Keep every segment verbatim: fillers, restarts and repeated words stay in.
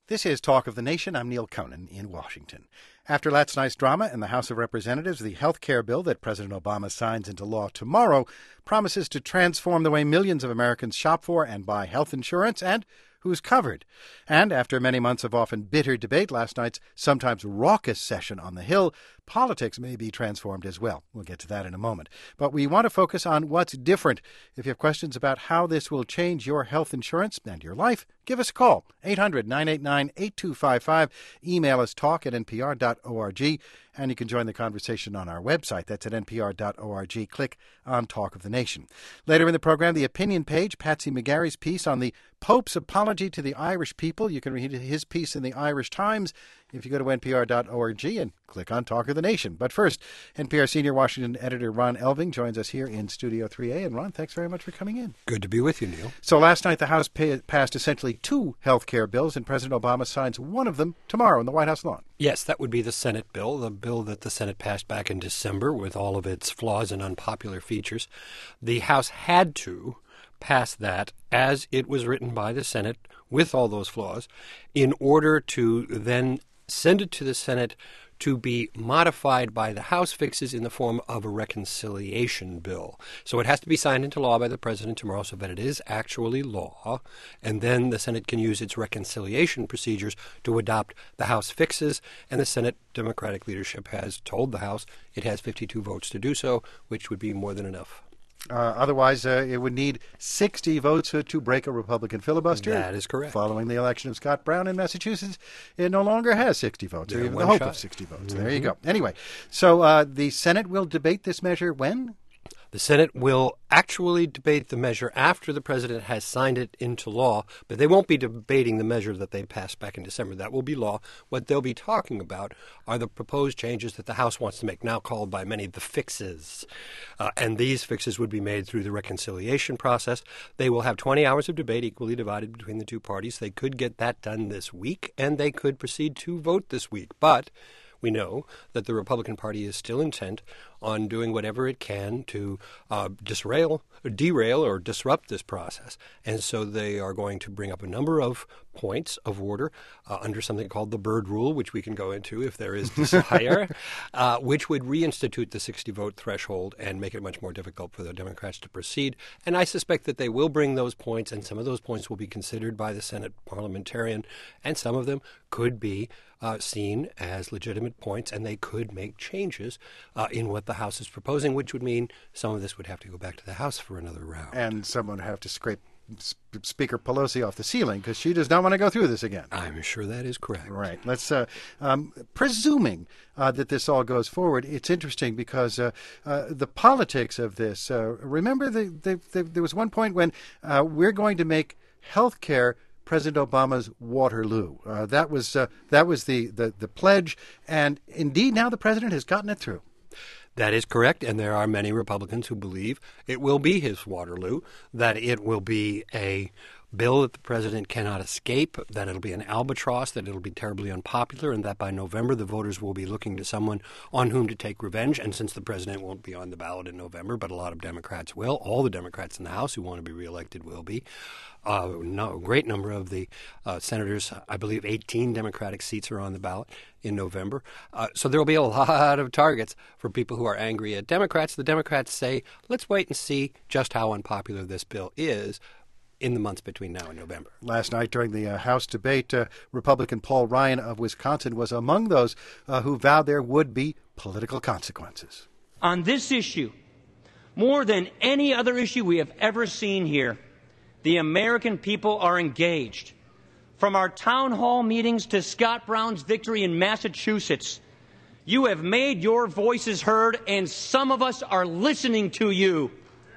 This is Talk of the Nation. I'm Neil Conan in Washington. After last night's drama in the House of Representatives, the health care bill that President Obama signs into law tomorrow promises to transform the way millions of Americans shop for and buy health insurance and who's covered. And after many months of often bitter debate, last night's sometimes raucous session on the Hill, politics may be transformed as well. We'll get to that in a moment. But we want to focus on what's different. If you have questions about how this will change your health insurance and your life, give us a call. eight hundred, nine eight nine, eight two five five. Email us talk at n p r dot org. And you can join the conversation on our website. That's at n p r dot org. Click on Talk of the Nation. Later in the program, the opinion page, Patsy McGarry's piece on the Pope's apology to the Irish people. You can read his piece in the Irish Times if you go to n p r dot org and click on Talk of the Nation. But first, N P R senior Washington editor Ron Elving joins us here in Studio three A. And Ron, thanks very much for coming in. Good to be with you, Neil. So last night the House pay- passed essentially two health care bills, and President Obama signs one of them tomorrow on the White House lawn. Yes, that would be the Senate bill, the bill that the Senate passed back in December with all of its flaws and unpopular features. The House had to pass that as it was written by the Senate with all those flaws in order to then send it to the Senate to be modified by the House fixes in the form of a reconciliation bill. So it has to be signed into law by the president tomorrow so that it is actually law, and then the Senate can use its reconciliation procedures to adopt the House fixes, and the Senate Democratic leadership has told the House it has fifty-two votes to do so, which would be more than enough. Uh, otherwise, uh, it would need sixty votes uh, to break a Republican filibuster. That is correct. Following the election of Scott Brown in Massachusetts, it no longer has sixty votes, Yeah, or even the hope shot. of sixty votes. Mm-hmm. There you go. Anyway, so uh, the Senate will debate this measure when? The Senate will actually debate the measure after the president has signed it into law, but they won't be debating the measure that they passed back in December. That will be law. What they'll be talking about are the proposed changes that the House wants to make, now called by many the fixes. Uh, and these fixes would be made through the reconciliation process. They will have twenty hours of debate equally divided between the two parties. They could get that done this week, and they could proceed to vote this week. But we know that the Republican Party is still intent on doing whatever it can to uh, disrail, or derail or disrupt this process. And so they are going to bring up a number of points of order uh, under something called the Byrd Rule, which we can go into if there is desire, uh, which would reinstitute the sixty-vote threshold and make it much more difficult for the Democrats to proceed. And I suspect that they will bring those points, and some of those points will be considered by the Senate parliamentarian, and some of them could be uh, seen as legitimate points, and they could make changes uh, in what the House is proposing, which would mean some of this would have to go back to the House for another round. And someone would have to scrape Speaker Pelosi off the ceiling because she does not want to go through this again. I'm sure that is correct. Right. Let's, uh, um, presuming uh, that this all goes forward, it's interesting because uh, uh, the politics of this, uh, remember the, the, the, there was one point when uh, we're going to make health care President Obama's Waterloo. Uh, that was uh, that was the, the, the pledge, and indeed now the president has gotten it through. That is correct, and there are many Republicans who believe it will be his Waterloo, that it will be a bill that the president cannot escape, that it'll be an albatross, that it'll be terribly unpopular, and that by November the voters will be looking to someone on whom to take revenge. And since the president won't be on the ballot in November, but a lot of Democrats will, all the Democrats in the House who want to be reelected will be, uh, no, a great number of the uh, senators, I believe eighteen Democratic seats are on the ballot in November. Uh, so there will be a lot of targets for people who are angry at Democrats. The Democrats say, let's wait and see just how unpopular this bill is in the months between now and November. Last night during the uh, House debate, uh, Republican Paul Ryan of Wisconsin was among those uh, who vowed there would be political consequences. On this issue, more than any other issue we have ever seen here, the American people are engaged. From our town hall meetings to Scott Brown's victory in Massachusetts, you have made your voices heard, and some of us are listening to you.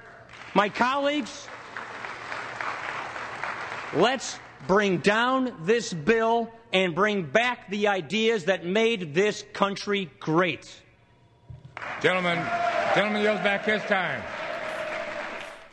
My colleagues, let's bring down this bill and bring back the ideas that made this country great. Gentlemen, gentlemen yields back his time.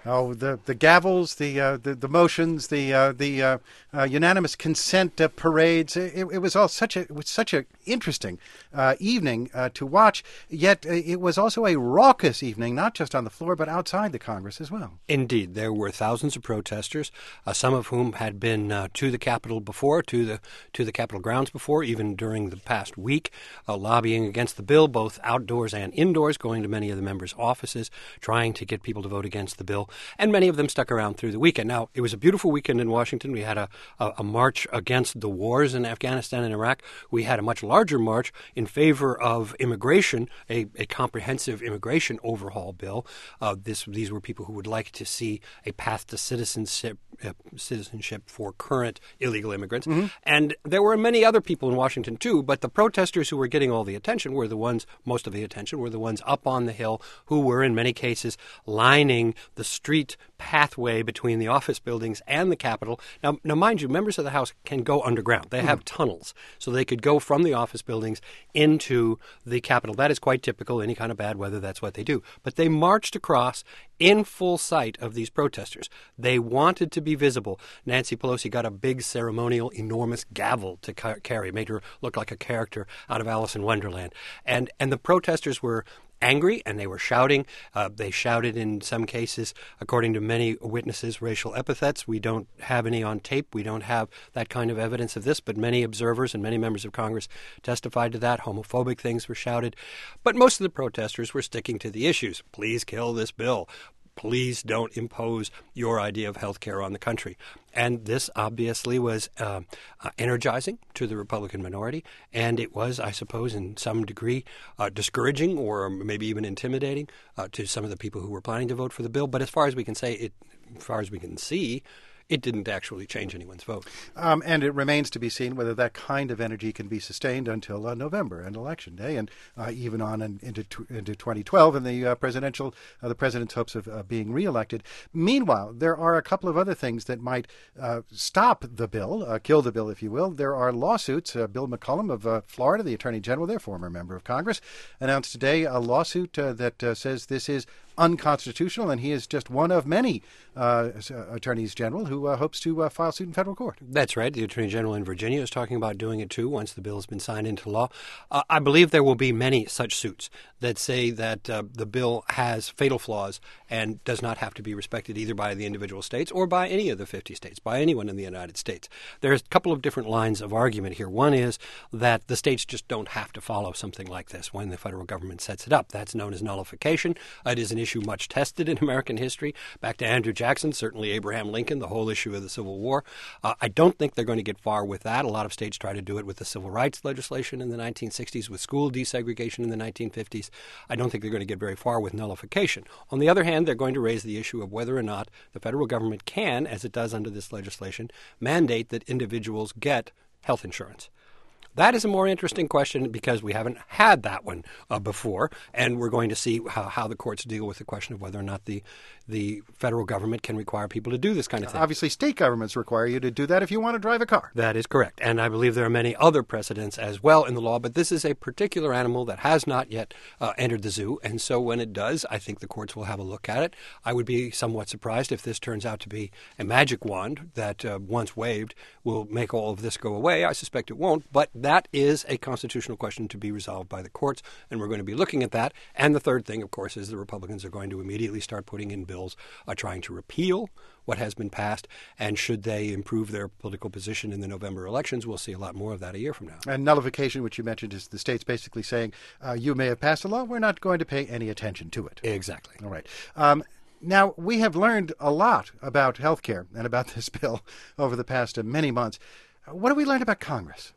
Oh, the the gavels, the uh, the, the motions, the uh, the uh, uh, unanimous consent uh, parades. It, it was all such a it was such a interesting uh, evening uh, to watch. Yet uh, it was also a raucous evening, not just on the floor but outside the Congress as well. Indeed, there were thousands of protesters, uh, some of whom had been uh, to the Capitol before, to the to the Capitol grounds before, even during the past week, uh, lobbying against the bill, both outdoors and indoors, going to many of the members' offices, trying to get people to vote against the bill. And many of them stuck around through the weekend. Now, it was a beautiful weekend in Washington. We had a, a, a march against the wars in Afghanistan and Iraq. We had a much larger march in favor of immigration, a, a comprehensive immigration overhaul bill. Uh, this, these were people who would like to see a path to citizenship, uh, citizenship for current illegal immigrants. Mm-hmm. And there were many other people in Washington, too, but the protesters who were getting all the attention were the ones, most of the attention, were the ones up on the Hill who were, in many cases, lining the street pathway between the office buildings and the Capitol. Now, now, mind you, members of the House can go underground. They have mm-hmm. tunnels, so they could go from the office buildings into the Capitol. That is quite typical. Any kind of bad weather, that's what they do. But they marched across in full sight of these protesters. They wanted to be visible. Nancy Pelosi got a big ceremonial, enormous gavel to ca- carry, made her look like a character out of Alice in Wonderland. And and the protesters were angry, and they were shouting. Uh, they shouted, in some cases, according to many witnesses, racial epithets. We don't have any on tape. We don't have that kind of evidence of this, but many observers and many members of Congress testified to that. Homophobic things were shouted. But most of the protesters were sticking to the issues. Please kill this bill. Please don't impose your idea of health care on the country. And this obviously was uh, uh, energizing to the Republican minority, and it was, I suppose, in some degree uh, discouraging or maybe even intimidating uh, to some of the people who were planning to vote for the bill. But as far as we can say, it, as far as we can see, it didn't actually change anyone's vote. Um, and it remains to be seen whether that kind of energy can be sustained until uh, November and Election Day, and uh, even on and into into twenty twelve and the uh, presidential uh, the president's hopes of uh, being reelected. Meanwhile, there are a couple of other things that might uh, stop the bill, uh, kill the bill, if you will. There are lawsuits. Uh, Bill McCollum of uh, Florida, the Attorney General there, former member of Congress, announced today a lawsuit uh, that uh, says this is unconstitutional, and he is just one of many uh, attorneys general who uh, hopes to uh, file suit in federal court. That's right. The Attorney General in Virginia is talking about doing it, too, once the bill has been signed into law. Uh, I believe there will be many such suits that say that uh, the bill has fatal flaws and does not have to be respected either by the individual states or by any of the fifty states, by anyone in the United States. There's a couple of different lines of argument here. One is that the states just don't have to follow something like this when the federal government sets it up. That's known as nullification. It is an issue much tested in American history. Back to Andrew Jackson, certainly Abraham Lincoln, the whole issue of the Civil War. Uh, I don't think they're going to get far with that. A lot of states try to do it with the civil rights legislation in the nineteen sixties, with school desegregation in the nineteen fifties. I don't think they're going to get very far with nullification. On the other hand, they're going to raise the issue of whether or not the federal government can, as it does under this legislation, mandate that individuals get health insurance. That is a more interesting question because we haven't had that one uh, before, and we're going to see how, how the courts deal with the question of whether or not the the federal government can require people to do this kind of thing. Obviously, state governments require you to do that if you want to drive a car. That is correct, and I believe there are many other precedents as well in the law, but this is a particular animal that has not yet uh, entered the zoo, and so when it does, I think the courts will have a look at it. I would be somewhat surprised if this turns out to be a magic wand that, uh, once waved, will make all of this go away. I suspect it won't, but that is a constitutional question to be resolved by the courts, and we're going to be looking at that. And the third thing, of course, is the Republicans are going to immediately start putting in bills uh, trying to repeal what has been passed, and should they improve their political position in the November elections, we'll see a lot more of that a year from now. And nullification, which you mentioned, is the states basically saying, uh, you may have passed a law, we're not going to pay any attention to it. Exactly. All right. Um, Now, we have learned a lot about health care and about this bill over the past uh, many months. What have we learned about Congress?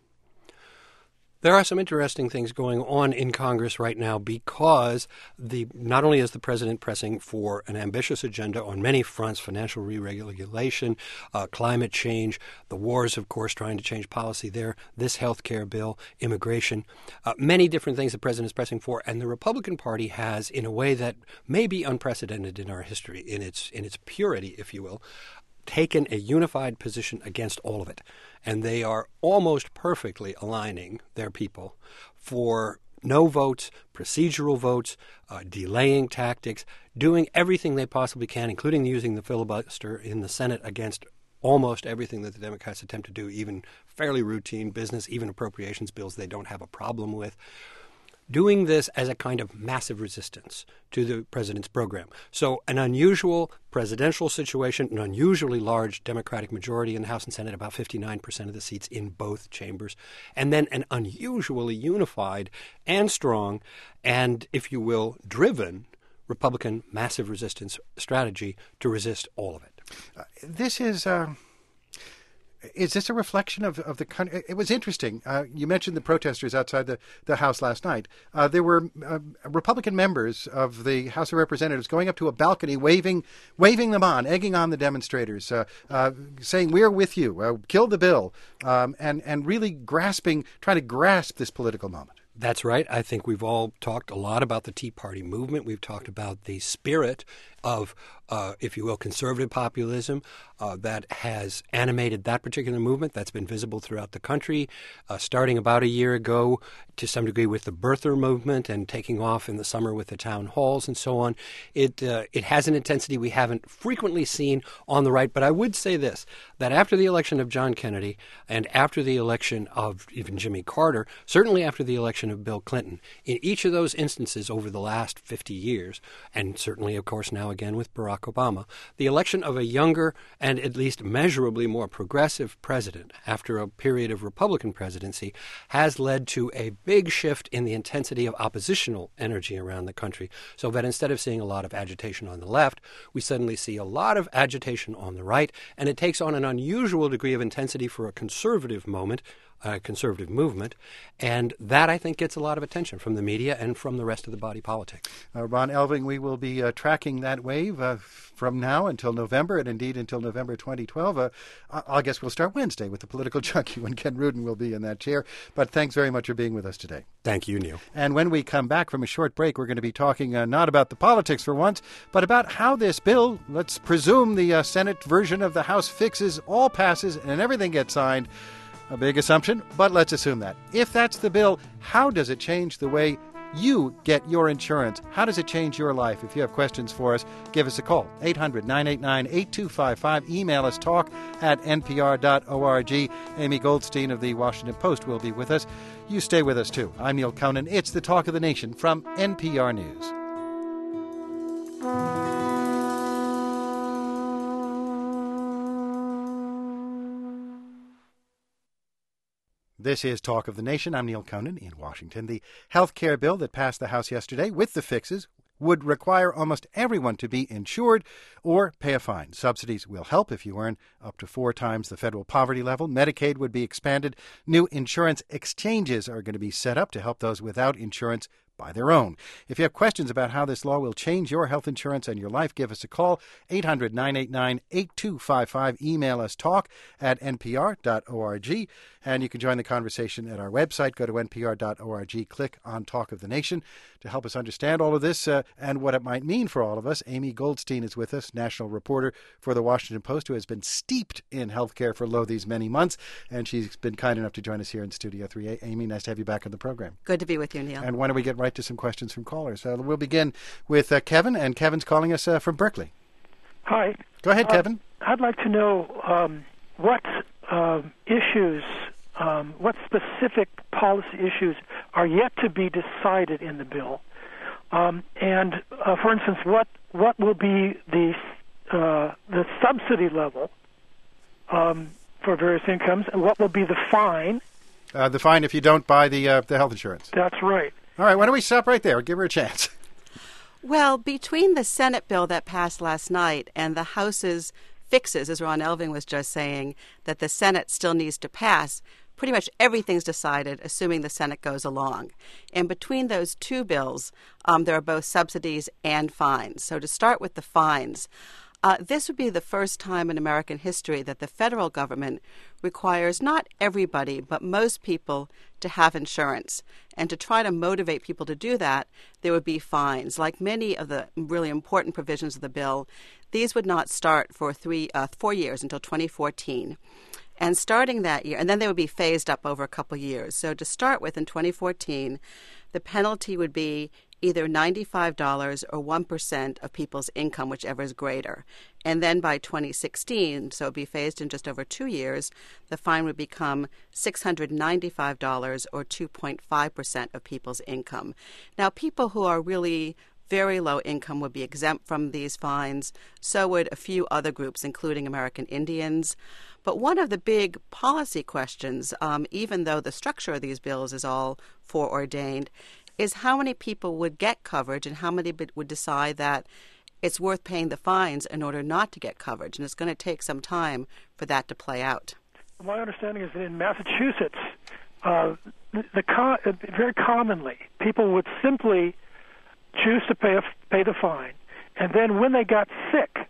There are some interesting things going on in Congress right now because the not only is the president pressing for an ambitious agenda on many fronts, financial re-regulation, uh, climate change, the wars, of course, trying to change policy there, this health care bill, immigration, uh, many different things the president is pressing for. And the Republican Party has, in a way that may be unprecedented in our history, in its in its purity, if you will, taken a unified position against all of it. And they are almost perfectly aligning their people for no votes, procedural votes, uh, delaying tactics, doing everything they possibly can, including using the filibuster in the Senate against almost everything that the Democrats attempt to do, even fairly routine business, even appropriations bills they don't have a problem with. Doing this as a kind of massive resistance to the president's program. So an unusual presidential situation, an unusually large Democratic majority in the House and Senate, about fifty-nine percent of the seats in both chambers, and then an unusually unified and strong and, if you will, driven Republican massive resistance strategy to resist all of it. Uh, this is... Uh... Is this a reflection of, of the country? It was interesting. Uh, you mentioned the protesters outside the, the House last night. Uh, there were uh, Republican members of the House of Representatives going up to a balcony, waving waving them on, egging on the demonstrators, uh, uh, saying, "We're with you, uh, kill the bill," um, and, and really grasping, trying to grasp this political moment. That's right. I think we've all talked a lot about the Tea Party movement. We've talked about the spirit of, uh, if you will, conservative populism uh, that has animated that particular movement. That's been visible throughout the country, uh, starting about a year ago to some degree with the birther movement and taking off in the summer with the town halls and so on. It uh, it has an intensity we haven't frequently seen on the right. But I would say this, that after the election of John Kennedy and after the election of even Jimmy Carter, certainly after the election of Bill Clinton, in each of those instances over the last fifty years, and certainly, of course, now again with Barack Obama, the election of a younger and at least measurably more progressive president after a period of Republican presidency has led to a big shift in the intensity of oppositional energy around the country, so that instead of seeing a lot of agitation on the left, we suddenly see a lot of agitation on the right, and it takes on an unusual degree of intensity for a conservative moment, a conservative movement, and that, I think, gets a lot of attention from the media and from the rest of the body politic. Uh, Ron Elving, we will be uh, tracking that wave uh, from now until November, and indeed until November twenty twelve. Uh, I guess we'll start Wednesday with the Political Junkie when Ken Rudin will be in that chair. But thanks very much for being with us today. Thank you, Neil. And when we come back from a short break, we're going to be talking uh, not about the politics for once, but about how this bill, let's presume the uh, Senate version of the House fixes, all passes and everything gets signed. A big assumption, but let's assume that. If that's the bill, how does it change the way you get your insurance? How does it change your life? If you have questions for us, give us a call. eight hundred, nine eight nine, eight two five five. Email us talk at n p r dot org. Amy Goldstein of the Washington Post will be with us. You stay with us, too. I'm Neil Conan. It's the Talk of the Nation from N P R News. This is Talk of the Nation. I'm Neil Conan in Washington. The health care bill that passed the House yesterday with the fixes would require almost everyone to be insured or pay a fine. Subsidies will help if you earn up to four times the federal poverty level. Medicaid would be expanded. New insurance exchanges are going to be set up to help those without insurance buy their own. If you have questions about how this law will change your health insurance and your life, give us a call, eight hundred, nine eight nine, eight two five five. Email us talk at n p r dot org. And you can join the conversation at our website. Go to n p r dot org, click on Talk of the Nation. To help us understand all of this uh, and what it might mean for all of us, Amy Goldstein is with us, national reporter for the Washington Post, who has been steeped in healthcare for lo these many months. And she's been kind enough to join us here in Studio three A. Amy, nice to have you back on the program. Good to be with you, Neil. And why don't we get right to some questions from callers? Uh, we'll begin with uh, Kevin, and Kevin's calling us uh, from Berkeley. Hi. Go ahead, uh, Kevin. I'd like to know um, what uh, issues, um, what specific policy issues are yet to be decided in the bill. Um, and, uh, for instance, what what will be the uh, the subsidy level um, for various incomes, and what will be the fine? Uh, the fine if you don't buy the uh, the health insurance. That's right. All right, why don't we stop right there? Give her a chance. Well, between the Senate bill that passed last night and the House's fixes, as Ron Elving was just saying, that the Senate still needs to pass, pretty much everything's decided, assuming the Senate goes along. And between those two bills, um, there are both subsidies and fines. So to start with the fines, Uh, this would be the first time in American history that the federal government requires not everybody, but most people to have insurance. And to try to motivate people to do that, there would be fines. Like many of the really important provisions of the bill, these would not start for three, uh, four years until twenty fourteen. And starting that year, and then they would be phased up over a couple years. So to start with, in twenty fourteen, the penalty would be either ninety-five dollars or one percent of people's income, whichever is greater. And then by twenty sixteen, so it would be phased in just over two years, the fine would become six hundred ninety-five dollars or two point five percent of people's income. Now, people who are really very low income would be exempt from these fines. So would a few other groups, including American Indians. But one of the big policy questions, um, even though the structure of these bills is all foreordained, is how many people would get coverage and how many would decide that it's worth paying the fines in order not to get coverage. And it's going to take some time for that to play out. My understanding is that in Massachusetts, uh, the, the co- very commonly, people would simply choose to pay, a, pay the fine. And then when they got sick,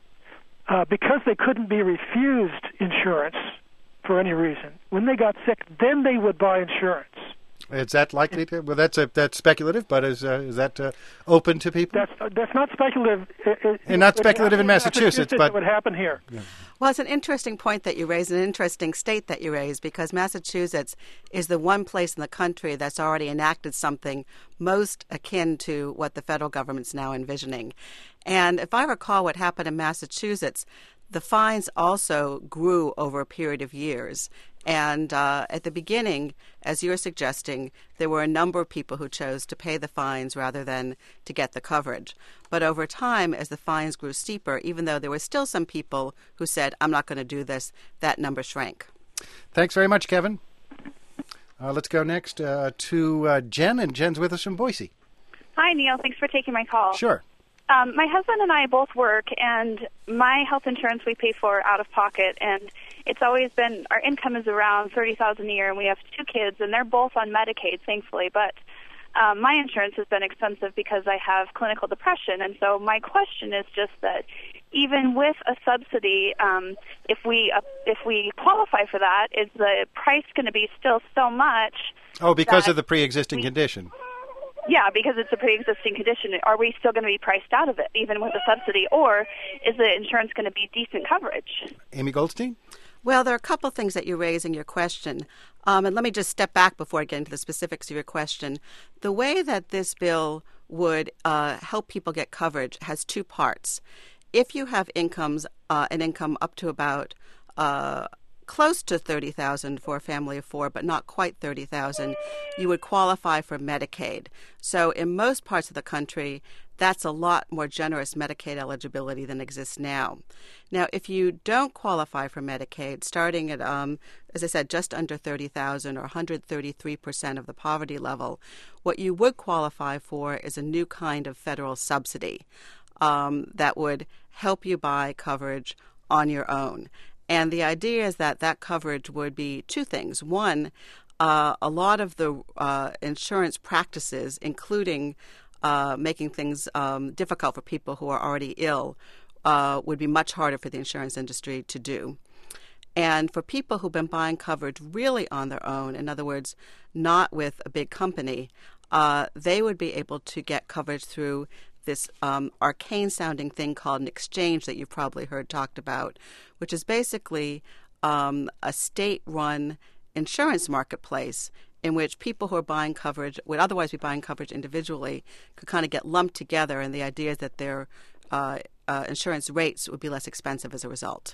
uh, because they couldn't be refused insurance for any reason, when they got sick, then they would buy insurance. Is that likely to? Well, that's a, that's speculative, but is uh, is that uh, open to people? That's uh, that's not speculative. It, it, and not speculative in Massachusetts, Massachusetts, but it would happen here. Yeah. Well, it's an interesting point that you raise, an interesting state that you raise, because Massachusetts is the one place in the country that's already enacted something most akin to what the federal government's now envisioning. And if I recall what happened in Massachusetts, the fines also grew over a period of years. And uh, at the beginning, as you're suggesting, there were a number of people who chose to pay the fines rather than to get the coverage. But over time, as the fines grew steeper, even though there were still some people who said, I'm not going to do this, that number shrank. Thanks very much, Kevin. Uh, let's go next uh, to uh, Jen, and Jen's with us from Boise. Hi, Neil. Thanks for taking my call. Sure. Um, my husband and I both work, and my health insurance we pay for out of pocket, and it's always been, our income is around thirty thousand dollars a year, and we have two kids, and they're both on Medicaid, thankfully, but um, my insurance has been expensive because I have clinical depression, and so my question is just that even with a subsidy, um, if we uh, if we qualify for that, is the price going to be still so much? Oh, because of the pre-existing we, condition. Yeah, because it's a pre-existing condition. Are we still going to be priced out of it, even with a subsidy, or is the insurance going to be decent coverage? Amy Goldstein? Well, there are a couple of things that you raise in your question. Um, and let me just step back before I get into the specifics of your question. The way that this bill would uh, help people get coverage has two parts. If you have incomes, uh, an income up to about uh, close to thirty thousand dollars for a family of four, but not quite thirty thousand dollars, you would qualify for Medicaid. So in most parts of the country, that's a lot more generous Medicaid eligibility than exists now. Now, if you don't qualify for Medicaid, starting at, um, as I said, just under thirty thousand dollars or one hundred thirty-three percent of the poverty level, what you would qualify for is a new kind of federal subsidy um, that would help you buy coverage on your own. And the idea is that that coverage would be two things. One, uh, a lot of the uh, insurance practices, including uh, making things um, difficult for people who are already ill, uh, would be much harder for the insurance industry to do. And for people who've been buying coverage really on their own, in other words, not with a big company, uh, they would be able to get coverage through this um, arcane-sounding thing called an exchange that you've probably heard talked about, which is basically um, a state-run insurance marketplace in which people who are buying coverage, would otherwise be buying coverage individually, could kind of get lumped together, and the idea is that their uh, uh, insurance rates would be less expensive as a result.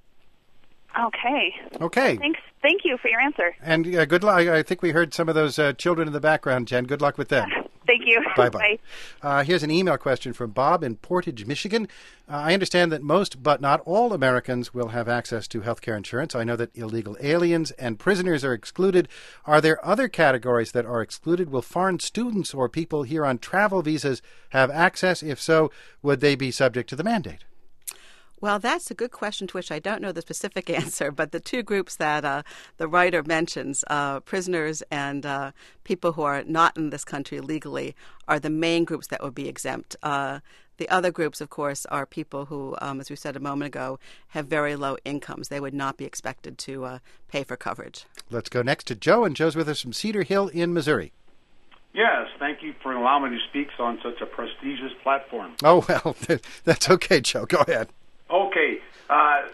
Okay. Okay. Thanks. Thank you for your answer. And uh, good luck. I think we heard some of those uh, children in the background, Jen. Good luck with them. Thank you. Bye-bye. Bye. Uh, here's an email question from Bob in Portage, Michigan. Uh, I understand that most, but not all, Americans will have access to health care insurance. I know that illegal aliens and prisoners are excluded. Are there other categories that are excluded? Will foreign students or people here on travel visas have access? If so, would they be subject to the mandate? Well, that's a good question to which I don't know the specific answer, but the two groups that uh, the writer mentions, uh, prisoners and uh, people who are not in this country legally, are the main groups that would be exempt. Uh, the other groups, of course, are people who, um, as we said a moment ago, have very low incomes. They would not be expected to uh, pay for coverage. Let's go next to Joe, and Joe's with us from Cedar Hill in Missouri. Yes, thank you for allowing me to speak on such a prestigious platform. Oh, well, that's okay, Joe. Go ahead. Okay. Uh,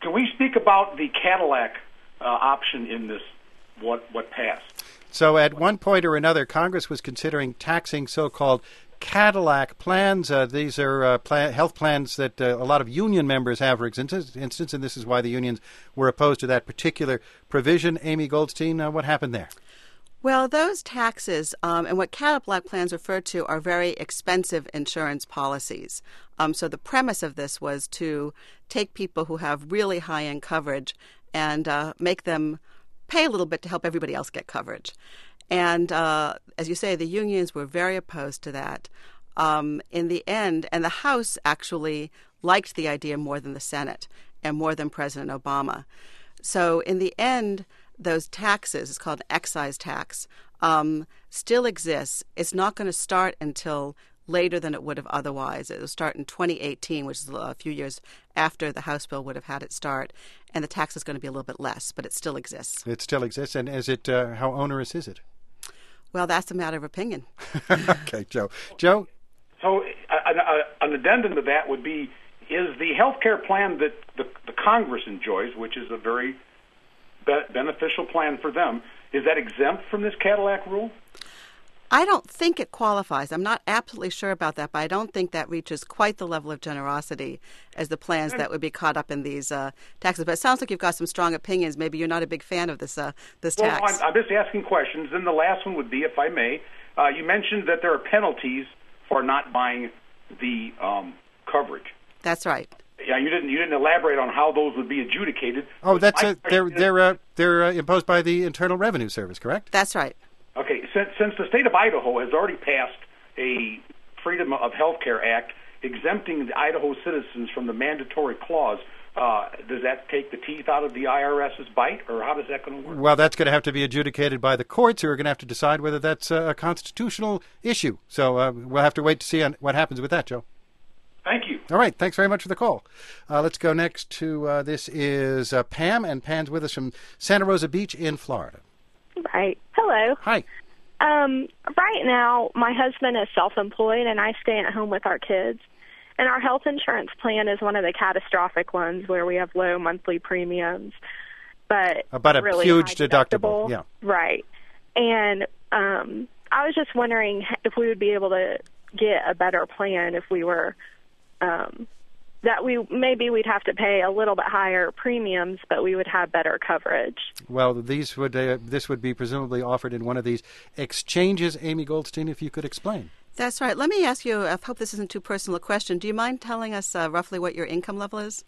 can we speak about the Cadillac uh, option in this, what, what passed? So at one point or another, Congress was considering taxing so-called Cadillac plans. Uh, these are uh, plan- health plans that uh, a lot of union members have, for instance, instance, and this is why the unions were opposed to that particular provision. Amy Goldstein, uh, what happened there? Well, those taxes um, and what Cadillac plans refer to are very expensive insurance policies. Um, so the premise of this was to take people who have really high-end coverage and uh, make them pay a little bit to help everybody else get coverage. And uh, as you say, the unions were very opposed to that. Um, in the end, and the House actually liked the idea more than the Senate and more than President Obama. So in the end, those taxes, it's called an excise tax, um, still exists. It's not going to start until later than it would have otherwise. It will start in twenty eighteen, which is a few years after the House bill would have had it start. And the tax is going to be a little bit less, but it still exists. It still exists. And is it, uh, how onerous is it? Well, that's a matter of opinion. Okay, Joe. Joe? So uh, an, uh, an addendum to that would be, is the health care plan that the, the Congress enjoys, which is a very be- beneficial plan for them, is that exempt from this Cadillac rule? I don't think it qualifies. I'm not absolutely sure about that, but I don't think that reaches quite the level of generosity as the plans that would be caught up in these uh, taxes. But it sounds like you've got some strong opinions. Maybe you're not a big fan of this uh, this well, tax. I'm, I'm just asking questions. Then the last one would be, if I may, uh, you mentioned that there are penalties for not buying the um, coverage. That's right. Yeah, you didn't you didn't elaborate on how those would be adjudicated. Oh, that's My a, they're question is- they're uh, they're uh, imposed by the Internal Revenue Service, correct? That's right. Okay, since, since the state of Idaho has already passed a Freedom of Healthcare Act exempting the Idaho citizens from the mandatory clause, uh, does that take the teeth out of the IRS's bite, or how is that going to work? Well, that's going to have to be adjudicated by the courts, who are going to have to decide whether that's uh, a constitutional issue. So uh, we'll have to wait to see on what happens with that, Joe. Thank you. All right. Thanks very much for the call. Uh, let's go next to uh, this is uh, Pam, and Pam's with us from Santa Rosa Beach in Florida. Right. Hello. Hi. Um, right now, my husband is self-employed, and I stay at home with our kids. And our health insurance plan is one of the catastrophic ones where we have low monthly premiums, but About a really huge high deductible. Yeah. Right. And um, I was just wondering if we would be able to get a better plan if we were um, that we maybe we'd have to pay a little bit higher premiums, but we would have better coverage. Well, these would uh, this would be presumably offered in one of these exchanges. Amy Goldstein, if you could explain. That's right. Let me ask you, I hope this isn't too personal a question. Do you mind telling us uh, roughly what your income level is?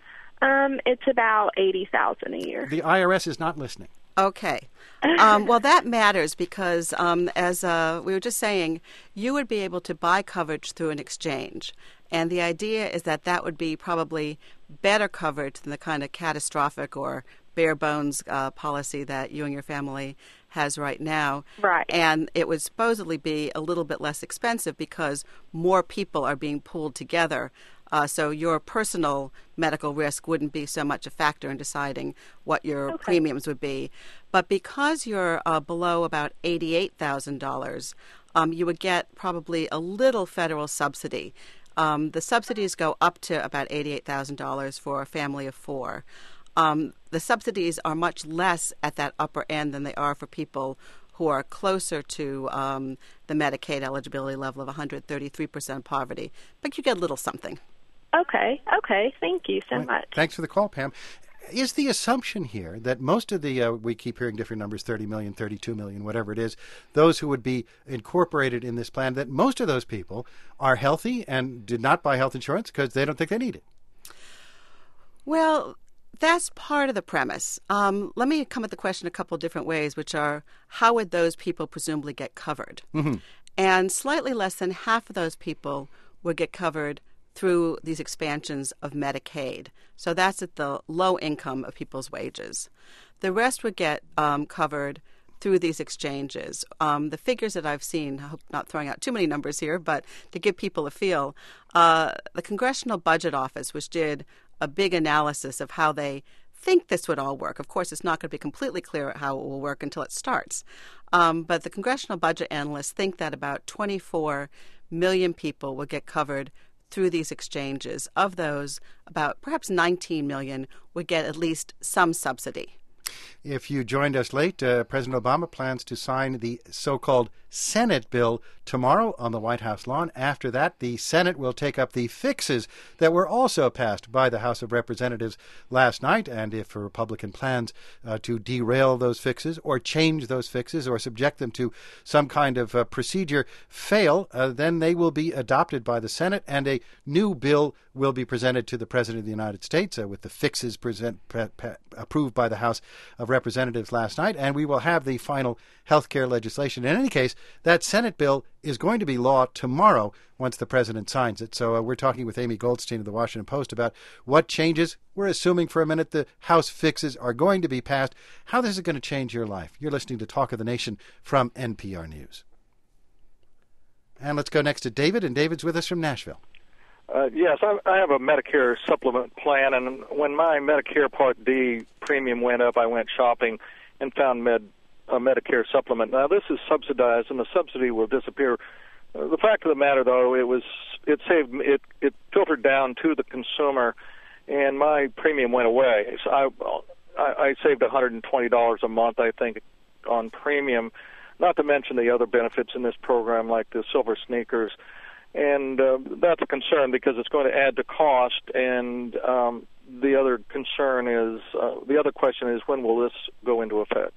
Um, it's about eighty thousand dollars a year. The I R S is not listening. Okay. Um, well, that matters because, um, as uh, we were just saying, you would be able to buy coverage through an exchange. And the idea is that that would be probably better coverage than the kind of catastrophic or bare bones uh, policy that you and your family has right now. Right. And it would supposedly be a little bit less expensive because more people are being pulled together. Uh, so your personal medical risk wouldn't be so much a factor in deciding what your Okay. premiums would be. But because you're uh, below about eighty-eight thousand dollars, um, you would get probably a little federal subsidy. Um, the subsidies go up to about eighty-eight thousand dollars for a family of four. Um, the subsidies are much less at that upper end than they are for people who are closer to um, the Medicaid eligibility level of one hundred thirty-three percent poverty. But you get a little something. Okay. Okay. Thank you so Right. much. Thanks for the call, Pam. Is the assumption here that most of the, uh, we keep hearing different numbers, thirty million, thirty-two million, whatever it is, those who would be incorporated in this plan, that most of those people are healthy and did not buy health insurance because they don't think they need it? Well, that's part of the premise. Um, let me come at the question a couple of different ways, which are how would those people presumably get covered? Mm-hmm. And slightly less than half of those people would get covered through these expansions of Medicaid. So that's at the low income of people's wages. The rest would get um, covered through these exchanges. Um, the figures that I've seen, I hope not throwing out too many numbers here, but to give people a feel, uh, the Congressional Budget Office, which did a big analysis of how they think this would all work. Of course, it's not going to be completely clear how it will work until it starts. Um, but the Congressional Budget Analysts think that about twenty-four million people will get covered through these exchanges. Of those, about perhaps nineteen million would get at least some subsidy. If you joined us late, uh, President Obama plans to sign the so-called Senate bill tomorrow on the White House lawn. After that, the Senate will take up the fixes that were also passed by the House of Representatives last night. And if a Republican plans uh, to derail those fixes or change those fixes or subject them to some kind of uh, procedure fail, uh, then they will be adopted by the Senate, and a new bill will be presented to the President of the United States uh, with the fixes present, pre- pre- approved by the House of Representatives last night, and we will have the final health care legislation. In any case, that Senate bill is going to be law tomorrow once the President signs it. So uh, we're talking with Amy Goldstein of the Washington Post about what changes, we're assuming for a minute, the House fixes are going to be passed, how this is going to change your life. You're listening to Talk of the Nation from N P R News. And let's go next to David, and David's with us from Nashville. Uh, yes, I, I have a Medicare supplement plan, and when my Medicare Part D premium went up, I went shopping and found Med, a Medicare supplement. Now, this is subsidized, and the subsidy will disappear. Uh, the fact of the matter, though, it was it saved it it filtered down to the consumer, and my premium went away. So I I, I saved one hundred twenty dollars a month, I think, on premium. Not to mention the other benefits in this program, like the silver sneakers. And uh, that's a concern because it's going to add to cost. And um, the other concern is, uh, the other question is, when will this go into effect?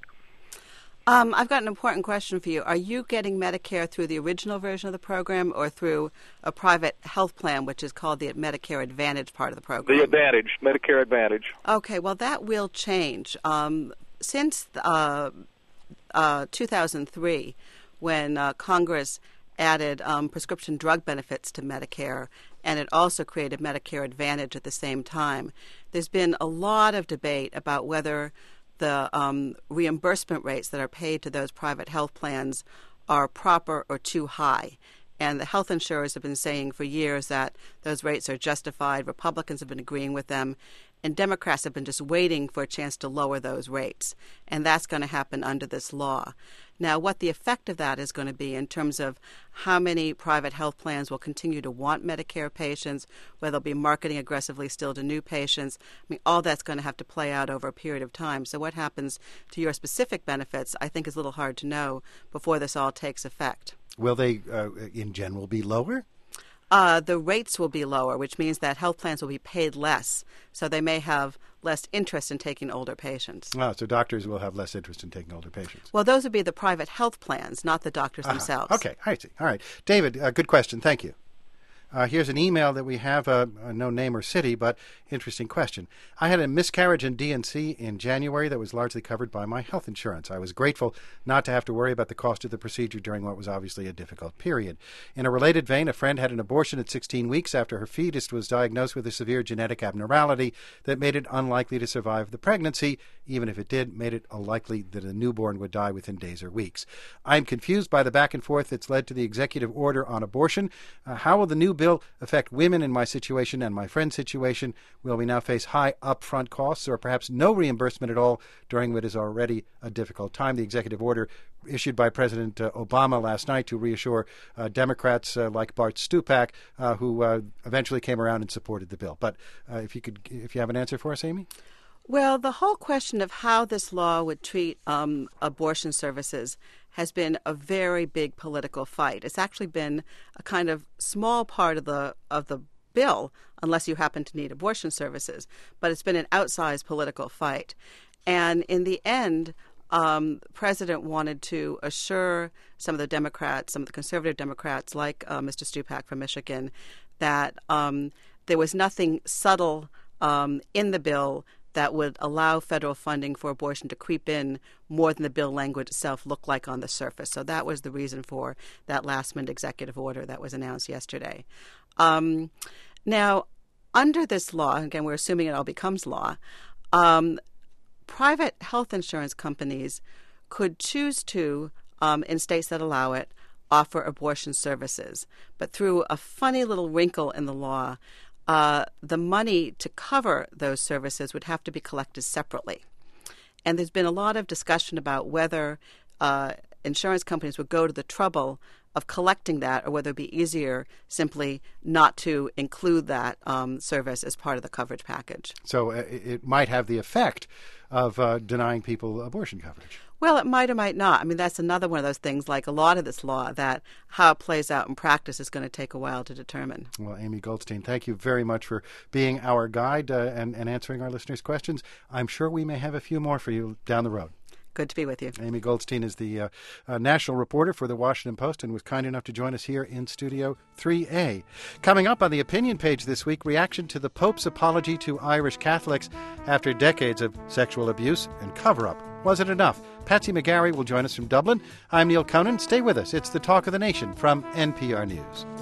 Um, I've got an important question for you. Are you getting Medicare through the original version of the program or through a private health plan, which is called the Medicare Advantage part of the program? The Advantage, Medicare Advantage. Okay, well, that will change. Um, since uh, uh, two thousand three, when uh, Congress added um, prescription drug benefits to Medicare, and it also created Medicare Advantage at the same time, there's been a lot of debate about whether the um, reimbursement rates that are paid to those private health plans are proper or too high. And the health insurers have been saying for years that those rates are justified. Republicans have been agreeing with them. And Democrats have been just waiting for a chance to lower those rates. And that's going to happen under this law. Now, what the effect of that is going to be in terms of how many private health plans will continue to want Medicare patients, whether they'll be marketing aggressively still to new patients, I mean, all that's going to have to play out over a period of time. So what happens to your specific benefits, I think, is a little hard to know before this all takes effect. Will they, uh, in general, be lower? Uh, the rates will be lower, which means that health plans will be paid less. So they may have less interest in taking older patients. Oh, so doctors will have less interest in taking older patients. Well, those would be the private health plans, not the doctors uh-huh. themselves. Okay, I see. All right. David, uh, good question. Thank you. Uh, here's an email that we have, uh, uh, no name or city, but interesting question. I had a miscarriage in D N C in January that was largely covered by my health insurance. I was grateful not to have to worry about the cost of the procedure during what was obviously a difficult period. In a related vein, a friend had an abortion at sixteen weeks after her fetus was diagnosed with a severe genetic abnormality that made it unlikely to survive the pregnancy. Even if it did, made it unlikely that a newborn would die within days or weeks. I'm confused by the back and forth that's led to the executive order on abortion. Uh, how will the new bill affect women in my situation and my friend's situation? Will we now face high upfront costs or perhaps no reimbursement at all during what is already a difficult time? The executive order issued by President uh, Obama last night to reassure uh, Democrats uh, like Bart Stupak, uh, who uh, eventually came around and supported the bill. But uh, if you could, if you have an answer for us, Amy? Well, the whole question of how this law would treat um, abortion services has been a very big political fight. It's actually been a kind of small part of the of the bill, unless you happen to need abortion services. But it's been an outsized political fight. And in the end, um, the president wanted to assure some of the Democrats, some of the conservative Democrats, like uh, Mister Stupak from Michigan, that um, there was nothing subtle um, in the bill that would allow federal funding for abortion to creep in more than the bill language itself looked like on the surface. So that was the reason for that last-minute executive order that was announced yesterday. Um, now, under this law, again, we're assuming it all becomes law, um, private health insurance companies could choose to, um, in states that allow it, offer abortion services. But through a funny little wrinkle in the law, Uh, the money to cover those services would have to be collected separately. And there's been a lot of discussion about whether uh, insurance companies would go to the trouble of collecting that, or whether it would be easier simply not to include that um, service as part of the coverage package. So uh, it might have the effect of uh, denying people abortion coverage. Well, it might or might not. I mean, that's another one of those things, like a lot of this law, that how it plays out in practice is going to take a while to determine. Well, Amy Goldstein, thank you very much for being our guide uh, and, and answering our listeners' questions. I'm sure we may have a few more for you down the road. Good to be with you. Amy Goldstein is the uh, uh, national reporter for the Washington Post and was kind enough to join us here in Studio three A. Coming up on the opinion page this week, reaction to the Pope's apology to Irish Catholics after decades of sexual abuse and cover-up. Was it enough? Patsy McGarry will join us from Dublin. I'm Neil Conan. Stay with us. It's the Talk of the Nation from N P R News.